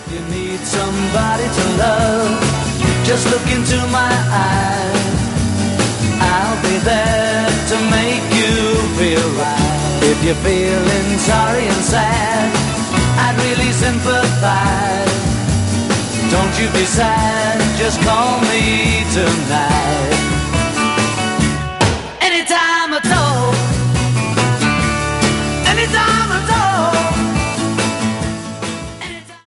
You need somebody to love, just look into my eyes. I'll be there to make you feel right. If you're feeling sorry and sad, I'd really sympathize. Don't you be sad, just call me tonight.